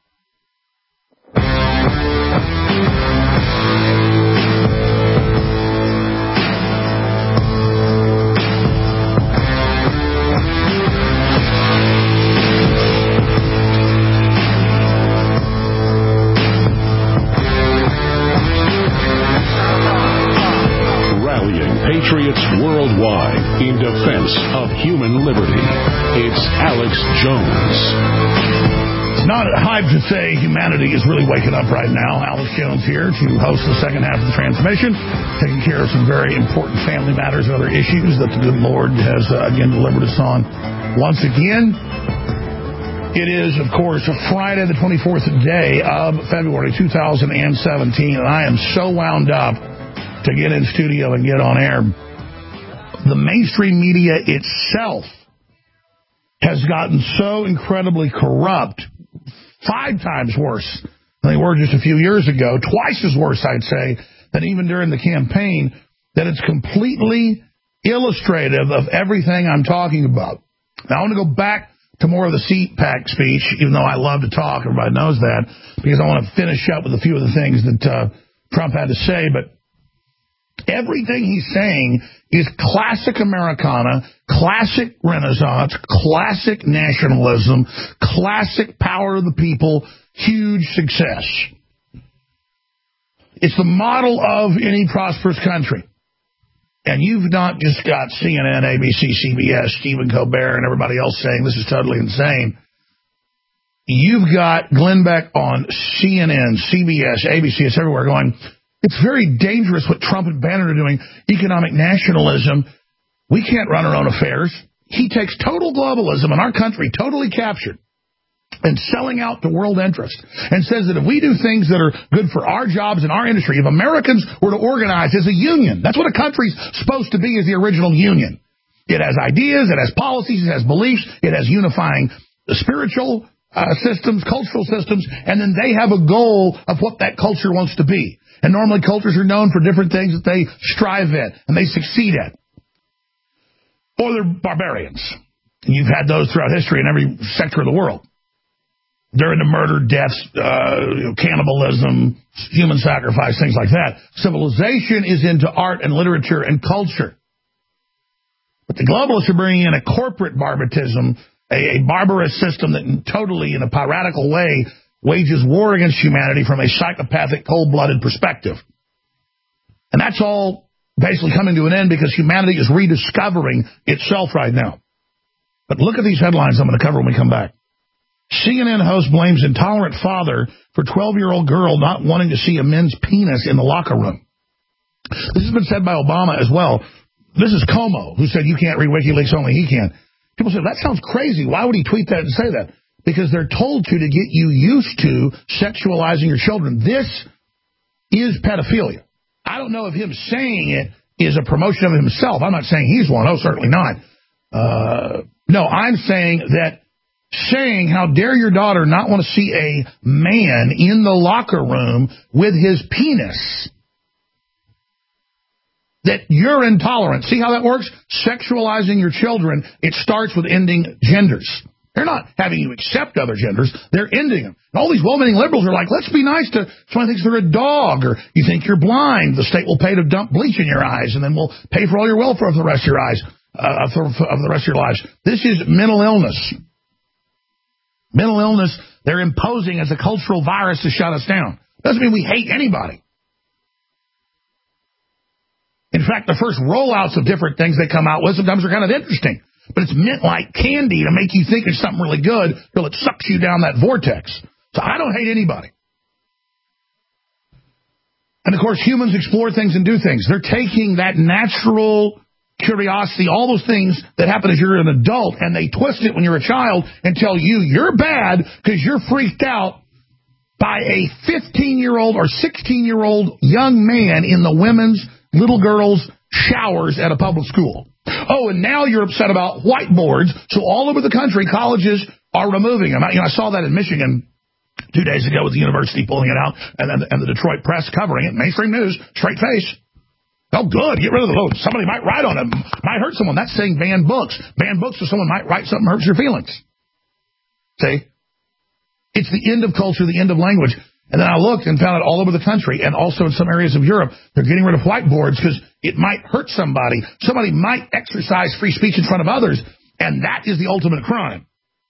Patriots worldwide in defense of human liberty. It's Alex Jones. It's not a hype to say humanity is really waking up right now. Alex Jones here to host the second half of the transmission, taking care of some very important family matters and other issues that the good Lord has again delivered us on once again. It is, of course, Friday the 24th day of February 2017, and I am so wound up to get in studio and get on air. The mainstream media itself has gotten so incredibly corrupt, 5 times worse than they were just a few years ago, twice as worse, I'd say, than even during the campaign, that it's completely illustrative of everything I'm talking about. Now, I want to go back to more of the CPAC speech, even though I love to talk, everybody knows that, because I want to finish up with a few of the things that Trump had to say, but everything he's saying is classic Americana, classic Renaissance, classic nationalism, classic power of the people, huge success. It's the model of any prosperous country. And you've not just got CNN, ABC, CBS, Stephen Colbert, and everybody else saying this is totally insane. You've got Glenn Beck on CNN, CBS, ABC, it's everywhere going, It's very dangerous what Trump and Bannon are doing, economic nationalism. We can't run our own affairs. He takes total globalism in our country, totally captured, and selling out to world interest, and says that if we do things that are good for our jobs and our industry, if Americans were to organize as a union, that's what a country's supposed to be, is the original union. It has ideas, it has policies, it has beliefs, it has unifying spiritual systems, cultural systems, and then they have a goal of what that culture wants to be. And normally cultures are known for different things that they strive at and they succeed at. Or they're barbarians. And you've had those throughout history in every sector of the world. They're into murder, deaths, cannibalism, human sacrifice, things like that. Civilization is into art and literature and culture. But the globalists are bringing in a corporate barbarism, a barbarous system that totally, in a piratical way, wages war against humanity from a psychopathic, cold-blooded perspective. And that's all basically coming to an end because humanity is rediscovering itself right now. But look at these headlines I'm going to cover when we come back. CNN host blames intolerant father for 12-year-old girl not wanting to see a men's penis in the locker room. This has been said by Obama as well. This is Como, who said you can't read WikiLeaks, only he can. People say, that sounds crazy. Why would he tweet that and say that? Because they're told to get you used to sexualizing your children. This is pedophilia. I don't know if him saying it is a promotion of himself. I'm not saying he's one. Oh, certainly not. No, I'm saying that saying, how dare your daughter not want to see a man in the locker room with his penis, that you're intolerant. See how that works? Sexualizing your children, it starts with ending genders. They're not having you accept other genders. They're ending them. And all these well-meaning liberals are like, let's be nice to someone who thinks they're a dog, or you think you're blind. The state will pay to dump bleach in your eyes, and then we'll pay for all your welfare for the rest of your eyes, of the rest of your lives. This is mental illness. Mental illness, they're imposing as a cultural virus to shut us down. Doesn't mean we hate anybody. In fact, the first rollouts of different things they come out with sometimes are kind of interesting. But it's meant like candy to make you think it's something really good till it sucks you down that vortex. So I don't hate anybody. And, of course, humans explore things and do things. They're taking that natural curiosity, all those things that happen as you're an adult, and they twist it when you're a child and tell you you're bad because you're freaked out by a 15-year-old or 16-year-old young man in the women's, little girls' showers at a public school. Oh, and now you're upset about whiteboards, so all over the country, colleges are removing them. I saw that in Michigan 2 days ago with the university pulling it out and the Detroit press covering it. Mainstream news, straight face. Oh, good, get rid of the vote. Somebody might write on it. Might hurt someone. That's saying ban books. Ban books so someone might write something that hurts your feelings. See? It's the end of culture, the end of language. And then I looked and found it all over the country, and also in some areas of Europe, they're getting rid of whiteboards because it might hurt somebody. Somebody might exercise free speech in front of others, and that is the ultimate crime.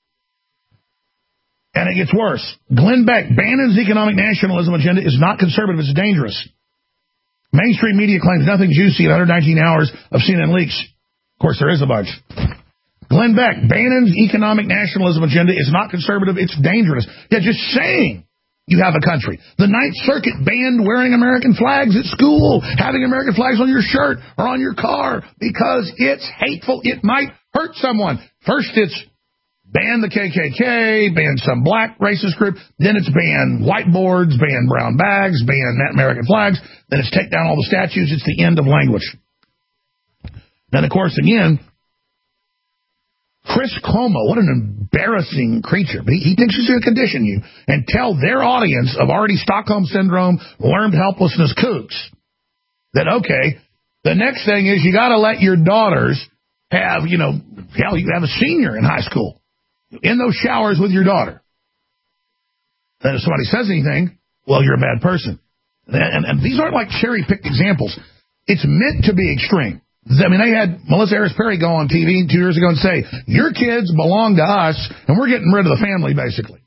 And it gets worse. Glenn Beck, Bannon's economic nationalism agenda is not conservative, it's dangerous. Mainstream media claims nothing juicy in 119 hours of CNN leaks. Of course, there is a bunch. Glenn Beck, Bannon's economic nationalism agenda is not conservative, it's dangerous. Yeah, just saying you have a country. The Ninth Circuit banned wearing American flags at school, having American flags on your shirt or on your car, because it's hateful. It might hurt someone. First it's ban the KKK, ban some black racist group, then it's ban whiteboards, ban brown bags, ban American flags, then it's take down all the statues. It's the end of language. Then, of course, again, Chris Cuomo, what an embarrassing creature. He thinks he's going to condition you and tell their audience of already Stockholm Syndrome, learned helplessness kooks that, okay, the next thing is you got to let your daughters have, you have a senior in high school in those showers with your daughter. And if somebody says anything, well, you're a bad person. And these aren't like cherry-picked examples. It's meant to be extreme. I mean, they had Melissa Harris Perry go on TV 2 years ago and say, your kids belong to us, and we're getting rid of the family, basically.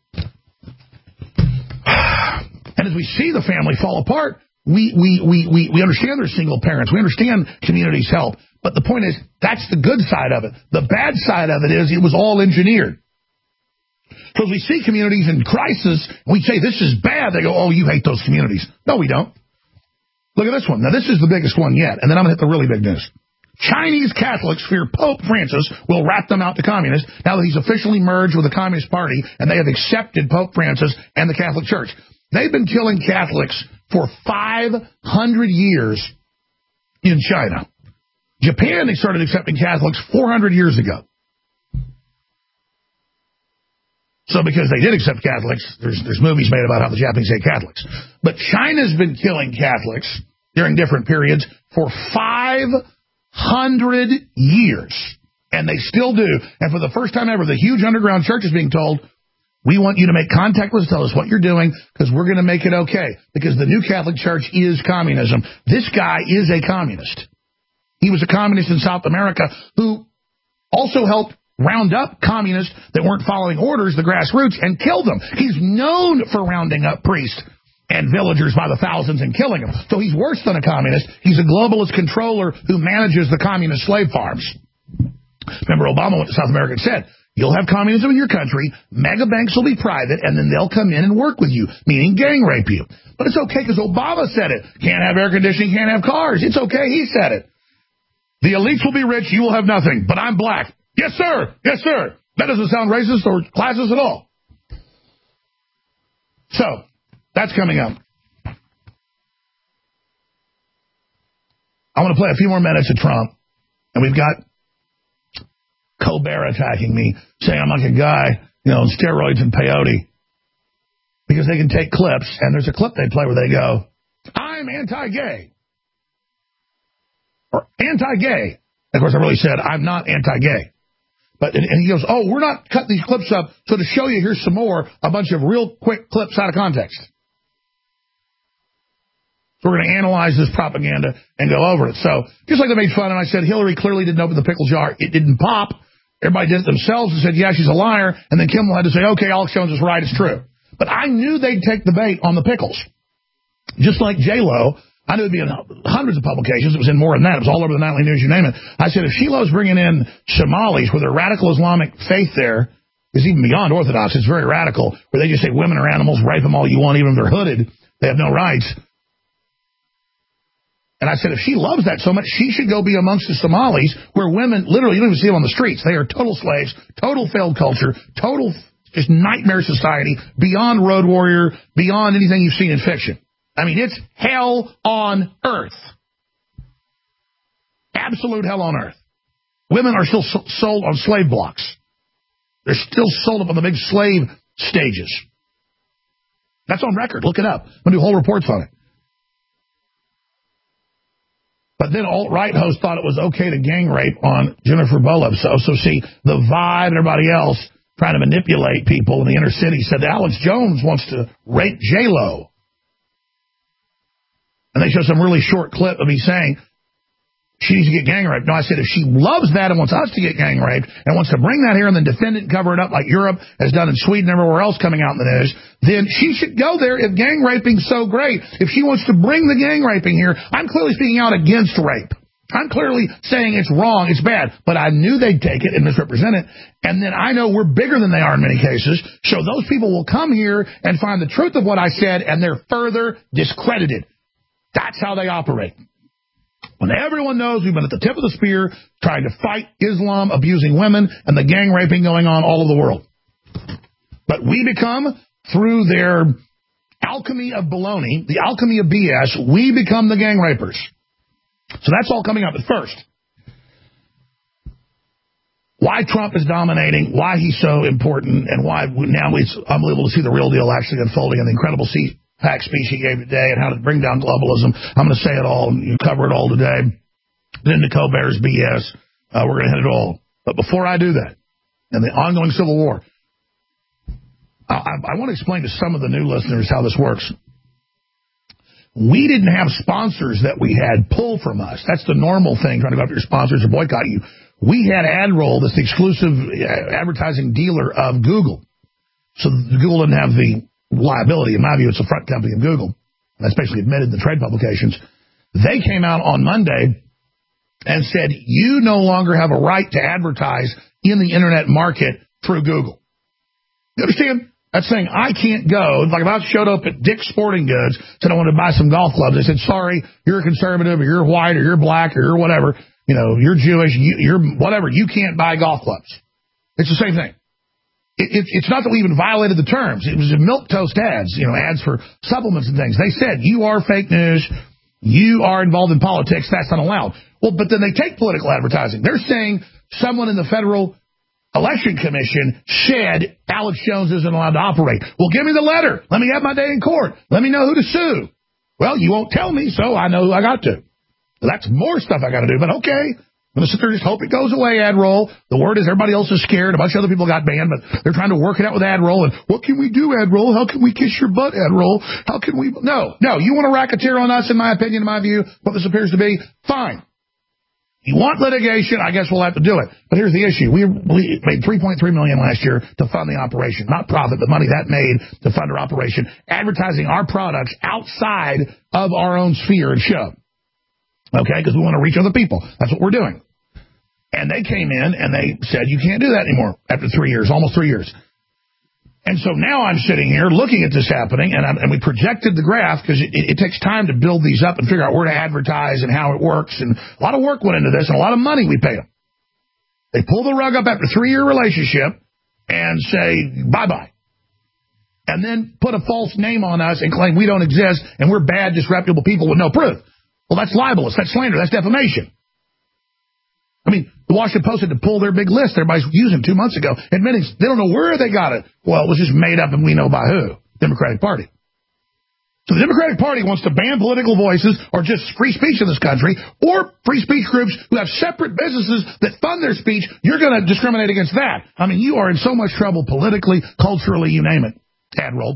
And as we see the family fall apart, we understand they're single parents. We understand communities help. But the point is, that's the good side of it. The bad side of it is it was all engineered. So as we see communities in crisis, and we say this is bad, they go, oh, you hate those communities. No, we don't. Look at this one. Now, this is the biggest one yet, and then I'm going to hit the really big news. Chinese Catholics fear Pope Francis will rat them out to communists now that he's officially merged with the Communist Party and they have accepted Pope Francis and the Catholic Church. They've been killing Catholics for 500 years in China. Japan, they started accepting Catholics 400 years ago. So because they did accept Catholics, there's movies made about how the Japanese hate Catholics. But China's been killing Catholics during different periods for 500 years. And they still do. And for the first time ever, the huge underground church is being told, we want you to make contact with us, tell us what you're doing, because we're going to make it okay. Because the new Catholic Church is communism. This guy is a communist. He was a communist in South America who also helped round up communists that weren't following orders, the grassroots, and kill them. He's known for rounding up priests and villagers by the thousands and killing them. So he's worse than a communist. He's a globalist controller who manages the communist slave farms. Remember, Obama went to South America and said, you'll have communism in your country, mega banks will be private, and then they'll come in and work with you, meaning gang rape you. But it's okay because Obama said it. Can't have air conditioning, can't have cars. It's okay, he said it. The elites will be rich, you will have nothing, but I'm black. Yes, sir. Yes, sir. That doesn't sound racist or classist at all. So, that's coming up. I want to play a few more minutes of Trump, and we've got Colbert attacking me, saying I'm like a guy, on steroids and peyote, because they can take clips, and there's a clip they play where they go, I'm anti-gay. Or anti-gay. Of course, I really said, I'm not anti-gay. But and he goes, oh, we're not cutting these clips up, so to show you, here's some more, a bunch of real quick clips out of context. So we're going to analyze this propaganda and go over it. So, just like they made fun, and I said Hillary clearly didn't open the pickle jar. It didn't pop. Everybody did it themselves and said, yeah, she's a liar. And then Kimmel had to say, okay, Alex Jones is right, it's true. But I knew they'd take the bait on the pickles. Just like J-Lo, I knew it'd be in hundreds of publications. It was in more than that. It was all over the nightly news, you name it. I said, if she loves bringing in Somalis with their radical Islamic faith there, is even beyond Orthodox. It's very radical, where they just say women are animals, rape them all you want, even if they're hooded. They have no rights. And I said, if she loves that so much, she should go be amongst the Somalis, where women, literally, you don't even see them on the streets. They are total slaves, total failed culture, total just nightmare society, beyond Road Warrior, beyond anything you've seen in fiction. I mean, it's hell on earth. Absolute hell on earth. Women are still sold on slave blocks. They're still sold up on the big slave stages. That's on record. Look it up. I'm going to do whole reports on it. But then alt-right hosts thought it was okay to gang rape on Jennifer Boleb. So see, the Vibe and everybody else trying to manipulate people in the inner city said that Alex Jones wants to rape J-Lo. And they show some really short clip of me saying she needs to get gang raped. No, I said if she loves that and wants us to get gang raped and wants to bring that here and then defend it and cover it up like Europe has done in Sweden and everywhere else coming out in the news, then she should go there if gang raping's so great. If she wants to bring the gang raping here, I'm clearly speaking out against rape. I'm clearly saying it's wrong, it's bad, but I knew they'd take it and misrepresent it, and then I know we're bigger than they are in many cases, so those people will come here and find the truth of what I said, and they're further discredited. That's how they operate. When everyone knows we've been at the tip of the spear trying to fight Islam, abusing women, and the gang raping going on all over the world. But we become, through their alchemy of baloney, the alchemy of BS, we become the gang rapers. So that's all coming up. But first, why Trump is dominating, why he's so important, and why now it's unbelievable to see the real deal actually unfolding in the incredible CPAC speech he gave today and how to bring down globalism. I'm going to say it all, and you cover it all today. Then to Colbert's BS. We're going to hit it all. But before I do that, and the ongoing civil war, I want to explain to some of the new listeners how this works. We didn't have sponsors that we had pull from us. That's the normal thing, trying to go after your sponsors or boycott you. We had AdRoll, that's the exclusive advertising dealer of Google. So Google didn't have the liability. In my view, it's a front company of Google. That's basically admitted in the trade publications. They came out on Monday and said, you no longer have a right to advertise in the internet market through Google. You understand? That's saying I can't go. Like if I showed up at Dick's Sporting Goods, said I wanted to buy some golf clubs, they said, sorry, you're a conservative, or you're white, or you're black, or you're whatever, you're Jewish, you're whatever, you can't buy golf clubs. It's the same thing. It's not that we even violated the terms. It was milk toast ads, ads for supplements and things. They said, you are fake news, you are involved in politics, that's not allowed. Well, but then they take political advertising. They're saying someone in the Federal Election Commission said Alex Jones isn't allowed to operate. Well, give me the letter. Let me have my day in court. Let me know who to sue. Well, you won't tell me, so I know who I got to. That's more stuff I got to do, but okay. I'm going to sit there and just hope it goes away, AdRoll. The word is everybody else is scared. A bunch of other people got banned, but they're trying to work it out with AdRoll. And what can we do, AdRoll? How can we kiss your butt, AdRoll? How can we? No. You want to racketeer on us, in my opinion, in my view, what this appears to be? Fine. You want litigation? I guess we'll have to do it. But here's the issue. We made $3.3 million last year to fund the operation. Not profit, but money that made to fund our operation. Advertising our products outside of our own sphere and show. Okay? Because we want to reach other people. That's what we're doing. And they came in and they said, you can't do that anymore after 3 years, almost 3 years. And so now I'm sitting here looking at this happening, and we projected the graph because it takes time to build these up and figure out where to advertise and how it works. And a lot of work went into this and a lot of money we paid them. They pull the rug up after a 3-year relationship and say, bye-bye. And then put a false name on us and claim we don't exist and we're bad, disreputable people with no proof. Well, that's libelous. That's slander. That's defamation. I mean, the Washington Post had to pull their big list everybody's using 2 months ago, admitting they don't know where they got it. Well, it was just made up and we know by who. Democratic Party. So the Democratic Party wants to ban political voices or just free speech in this country, or free speech groups who have separate businesses that fund their speech. You're going to discriminate against that. I mean, you are in so much trouble politically, culturally, you name it. AdRoll.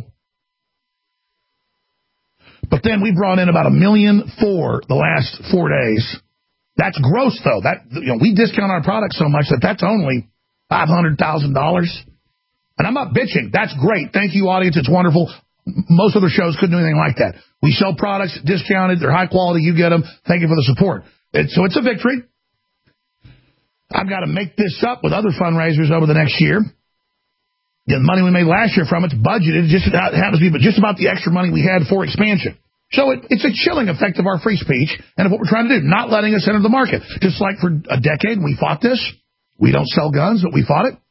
But then we brought in about $1 million for the last 4 days. That's gross, though. We discount our products so much that's only $500,000. And I'm not bitching. That's great. Thank you, audience. It's wonderful. Most other shows couldn't do anything like that. We sell products discounted. They're high quality. You get them. Thank you for the support. So it's a victory. I've got to make this up with other fundraisers over the next year. The money we made last year from it's budgeted. It happens to be just about the extra money we had for expansion. So it's a chilling effect of our free speech and of what we're trying to do, not letting us enter the market. Just like for a decade we fought this. We don't sell guns, but we fought it.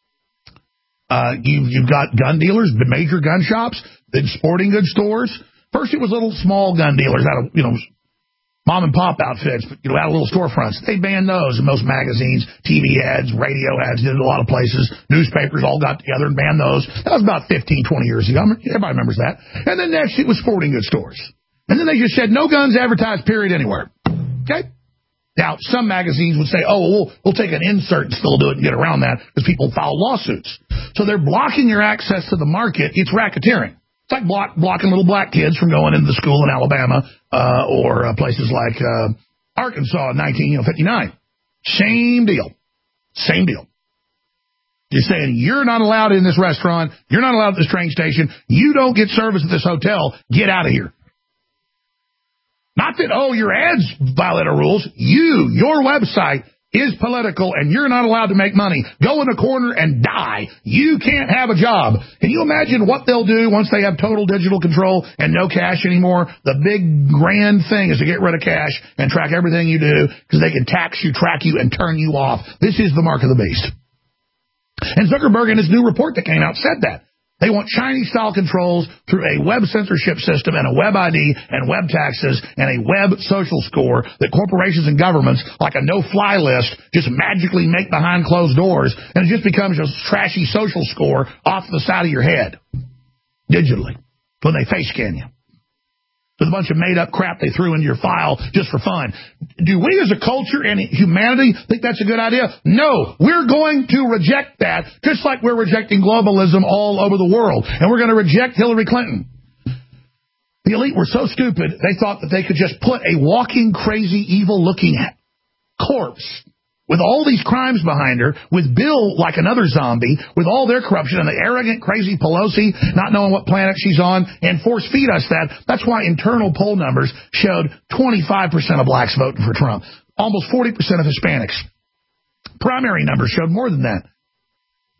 You've got gun dealers, the major gun shops, then sporting goods stores. First it was little small gun dealers out of, mom and pop outfits, but out of little storefronts. They banned those in most magazines, TV ads, radio ads, did it in a lot of places. Newspapers all got together and banned those. That was about 15, 20 years ago. Everybody remembers that. And then next it was sporting goods stores. And then they just said, no guns advertised, period, anywhere. Okay? Now, some magazines would say, we'll take an insert and still do it and get around that because people file lawsuits. So they're blocking your access to the market. It's racketeering. It's like blocking little black kids from going into the school in Alabama or places like Arkansas in 1959. Same deal. Same deal. You're saying you're not allowed in this restaurant. You're not allowed at this train station. You don't get service at this hotel. Get out of here. Not that, your ads violate our rules. Your website is political and you're not allowed to make money. Go in a corner and die. You can't have a job. Can you imagine what they'll do once they have total digital control and no cash anymore? The big grand thing is to get rid of cash and track everything you do because they can tax you, track you, and turn you off. This is the mark of the beast. And Zuckerberg in his new report that came out said that. They want Chinese-style controls through a web censorship system and a web ID and web taxes and a web social score that corporations and governments, like a no-fly list, just magically make behind closed doors, and it just becomes a trashy social score off the side of your head, digitally, when they face scan you. With a bunch of made-up crap they threw into your file just for fun. Do we as a culture and humanity think that's a good idea? No. We're going to reject that, just like we're rejecting globalism all over the world. And we're going to reject Hillary Clinton. The elite were so stupid, they thought that they could just put a walking, crazy, evil-looking corpse with all these crimes behind her, with Bill like another zombie, with all their corruption, and the arrogant, crazy Pelosi not knowing what planet she's on, and force-feed us that. That's why internal poll numbers showed 25% of blacks voting for Trump, almost 40% of Hispanics. Primary numbers showed more than that.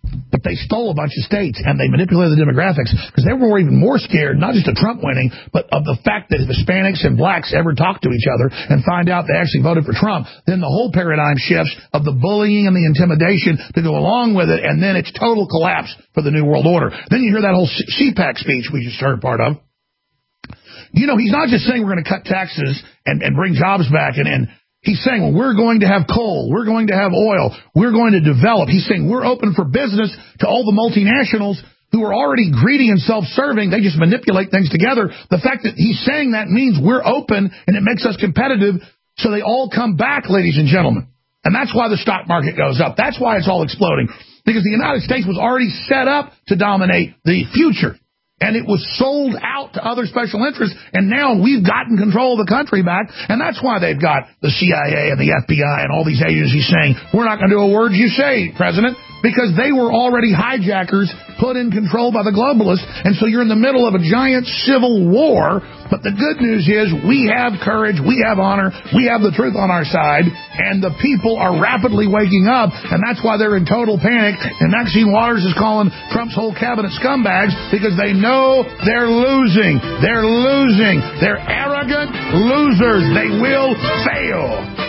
But they stole a bunch of states, and they manipulated the demographics because they were even more scared, not just of Trump winning, but of the fact that Hispanics and blacks ever talk to each other and find out they actually voted for Trump. Then the whole paradigm shifts of the bullying and the intimidation to go along with it, and then it's total collapse for the New World Order. Then you hear that whole CPAC speech we just heard part of. You know, he's not just saying we're going to cut taxes and bring jobs back and he's saying, well, we're going to have coal, we're going to have oil, we're going to develop. He's saying we're open for business to all the multinationals who are already greedy and self-serving. They just manipulate things together. The fact that he's saying that means we're open and it makes us competitive, so they all come back, ladies and gentlemen. And that's why the stock market goes up. That's why it's all exploding. Because the United States was already set up to dominate the future. And it was sold out to other special interests, and now we've gotten control of the country back, and that's why they've got the CIA and the FBI and all these agencies saying, we're not going to do a word you say, President, because they were already hijackers put in control by the globalists, and so you're in the middle of a giant civil war. But the good news is we have courage, we have honor, we have the truth on our side, and the people are rapidly waking up, and that's why they're in total panic. And Maxine Waters is calling Trump's whole cabinet scumbags because they know they're losing. They're losing. They're arrogant losers. They will fail.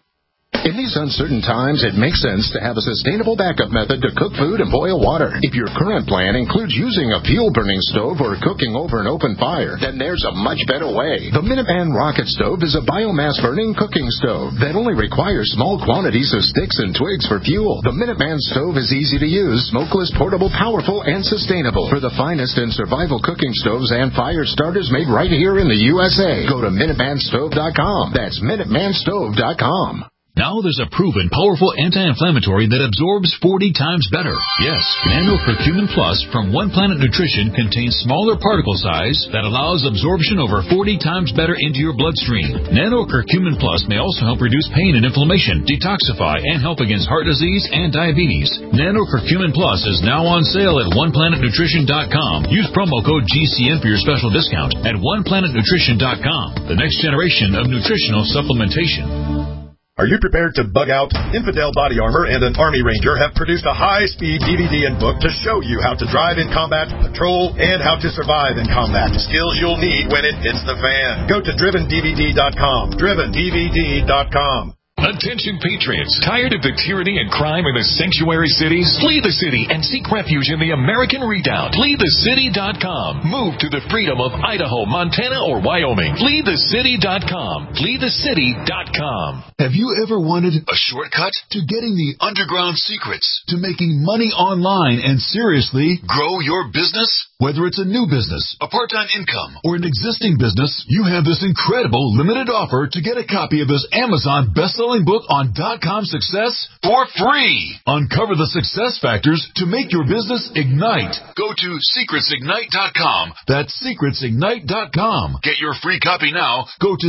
In these uncertain times, it makes sense to have a sustainable backup method to cook food and boil water. If your current plan includes using a fuel-burning stove or cooking over an open fire, then there's a much better way. The Minuteman Rocket Stove is a biomass-burning cooking stove that only requires small quantities of sticks and twigs for fuel. The Minuteman Stove is easy to use, smokeless, portable, powerful, and sustainable. For the finest in survival cooking stoves and fire starters made right here in the USA, go to MinutemanStove.com. That's MinutemanStove.com. Now there's a proven powerful anti-inflammatory that absorbs 40 times better. Yes, Nano Curcumin Plus from One Planet Nutrition contains smaller particle size that allows absorption over 40 times better into your bloodstream. Nano Curcumin Plus may also help reduce pain and inflammation, detoxify, and help against heart disease and diabetes. Nano Curcumin Plus is now on sale at OnePlanetNutrition.com. Use promo code GCN for your special discount at OnePlanetNutrition.com. The next generation of nutritional supplementation. Are you prepared to bug out? Infidel Body Armor and an Army Ranger have produced a high-speed DVD and book to show you how to drive in combat, patrol, and how to survive in combat. Skills you'll need when it hits the fan. Go to DrivenDVD.com. DrivenDVD.com. Attention patriots, tired of the tyranny and crime in the sanctuary cities? Flee the city and seek refuge in the American Redoubt. FleeTheCity.com. Move to the freedom of Idaho, Montana, or Wyoming. FleeTheCity.com. FleeTheCity.com. Have you ever wanted a shortcut to getting the underground secrets to making money online and seriously grow your business? Whether it's a new business, a part-time income, or an existing business, you have this incredible limited offer to get a copy of this Amazon best-selling book on .com success for free. Uncover the success factors to make your business ignite. Go to secretsignite.com. That's secretsignite.com. Get your free copy now. Go to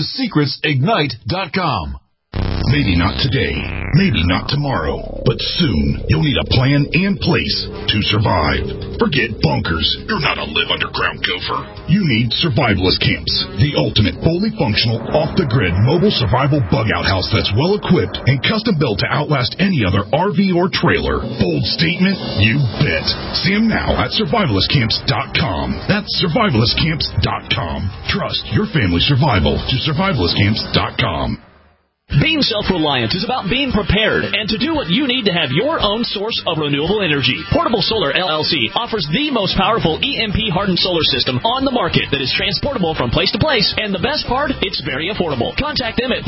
secretsignite.com. Maybe not today, maybe not tomorrow, but soon you'll need a plan and place to survive. Forget bunkers. You're not a live underground gopher. You need survivalist camps, the ultimate fully functional, off-the-grid mobile survival bug-out house that's well-equipped and custom-built to outlast any other RV or trailer. Bold statement? You bet. See them now at survivalistcamps.com. That's survivalistcamps.com. Trust your family's survival to survivalistcamps.com. Being self-reliant is about being prepared and to do what you need to have your own source of renewable energy. Portable Solar LLC offers the most powerful EMP-hardened solar system on the market that is transportable from place to place, and the best part, it's very affordable. Contact them at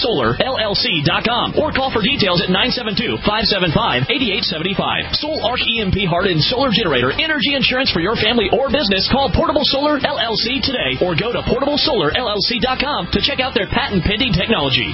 PortableSolarLLC.com or call for details at 972-575-8875. Soul Arc EMP-hardened solar generator energy insurance for your family or business. Call Portable Solar LLC today or go to PortableSolarLLC.com to check out their patent-pending technology.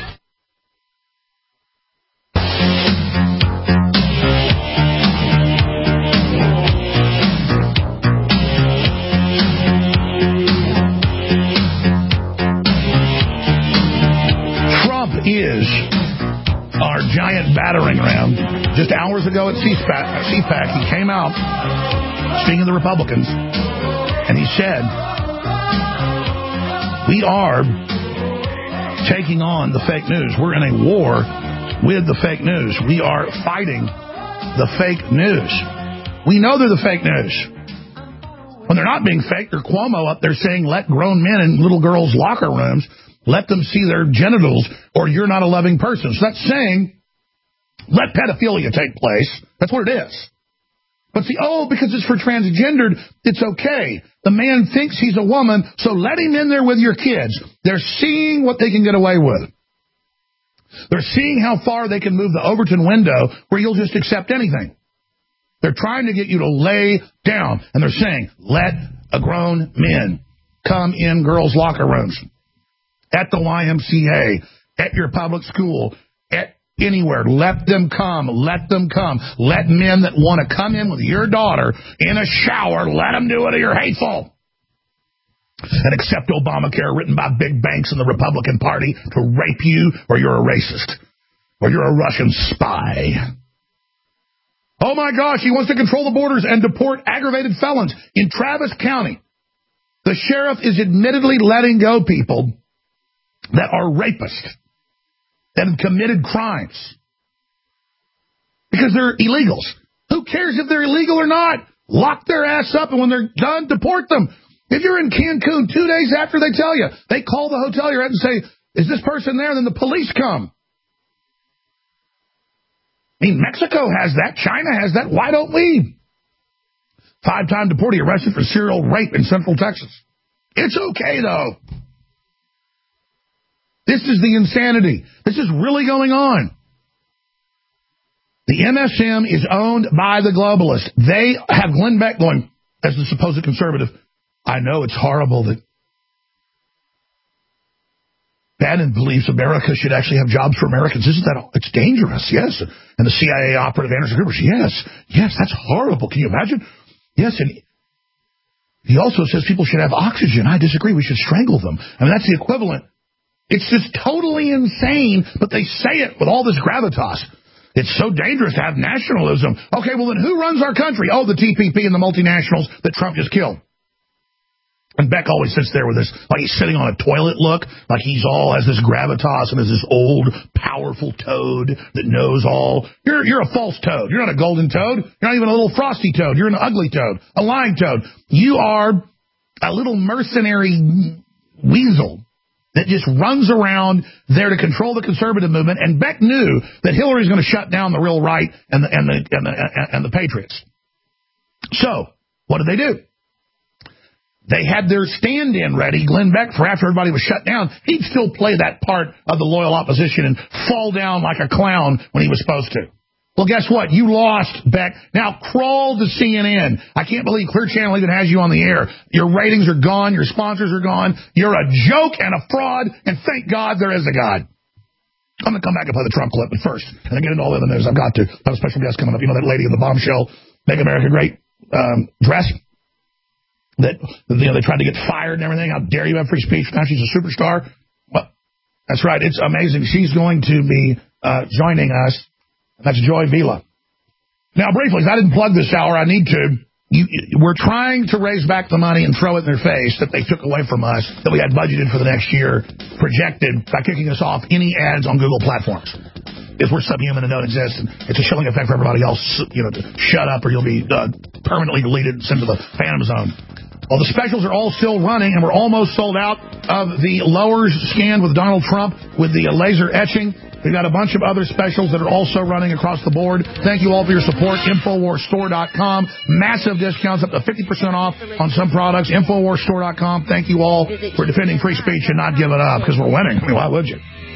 Is our giant battering ram. Just hours ago at CPAC, he came out speaking to the Republicans, and he said, we are taking on the fake news. We're in a war with the fake news. We are fighting the fake news. We know they're the fake news. When they're not being fake, they're Cuomo up there saying, let grown men in little girls' locker rooms, let them see their genitals, or you're not a loving person. So that's saying, let pedophilia take place. That's what it is. But see, because it's for transgendered, it's okay. The man thinks he's a woman, so let him in there with your kids. They're seeing what they can get away with. They're seeing how far they can move the Overton window where you'll just accept anything. They're trying to get you to lay down, and they're saying, let a grown men come in girls' locker rooms, at the YMCA, at your public school, at anywhere. Let them come. Let them come. Let men that want to come in with your daughter in a shower, let them do it or you're hateful. And accept Obamacare written by big banks in the Republican Party to rape you or you're a racist or you're a Russian spy. Oh, my gosh, he wants to control the borders and deport aggravated felons. In Travis County, the sheriff is admittedly letting go people that are rapists, that have committed crimes, because they're illegals. Who cares if they're illegal or not? Lock their ass up, and when they're done, deport them. If you're in Cancun 2 days after they tell you, they call the hotel you're at and say, is this person there? And then the police come. I mean, Mexico has that. China has that. Why don't we? 5-time deportee arrested for serial rape in Central Texas. It's okay, though. This is the insanity. This is really going on. The MSM is owned by the globalists. They have Glenn Beck going, as the supposed conservative, I know it's horrible that Bannon believes America should actually have jobs for Americans. Isn't that all? It's dangerous, yes. And the CIA operative Anderson Cooper, yes, that's horrible. Can you imagine? Yes, and he also says people should have oxygen. I disagree. We should strangle them. I mean, that's the equivalent. It's just totally insane, but they say it with all this gravitas. It's so dangerous to have nationalism. Okay, well, then who runs our country? Oh, the TPP and the multinationals that Trump just killed. And Beck always sits there with this, like he's sitting on a toilet look, like he's all has this gravitas and is this old, powerful toad that knows all. You're a false toad. You're not a golden toad. You're not even a little frosty toad. You're an ugly toad, a lying toad. You are a little mercenary weasel that just runs around there to control the conservative movement. And Beck knew that Hillary's going to shut down the real right and the patriots. So what did they do? They had their stand-in ready, Glenn Beck, for after everybody was shut down. He'd still play that part of the loyal opposition and fall down like a clown when he was supposed to. Well, guess what? You lost, Beck. Now crawl to CNN. I can't believe Clear Channel even has you on the air. Your ratings are gone. Your sponsors are gone. You're a joke and a fraud, and thank God there is a God. I'm going to come back and play the Trump clip, but first, and then get into all the other news. I've got to. I have a special guest coming up. You know that lady in the bombshell, Make America Great dress? That they tried to get fired and everything. How dare you have free speech? Now she's a superstar. Well, that's right. It's amazing. She's going to be joining us. That's Joy Vila. Now, briefly, I didn't plug this hour. I need to. We're trying to raise back the money and throw it in their face that they took away from us, that we had budgeted for the next year, projected by kicking us off any ads on Google platforms. If we're subhuman and don't exist, and it's a chilling effect for everybody else, to shut up or you'll be permanently deleted and sent to the Phantom Zone. Well, the specials are all still running, and we're almost sold out of the lowers scanned with Donald Trump with the laser etching. We've got a bunch of other specials that are also running across the board. Thank you all for your support. InfoWarsStore.com. Massive discounts up to 50% off on some products. InfoWarsStore.com. Thank you all for defending free speech and not giving up, because we're winning. I mean, why would you?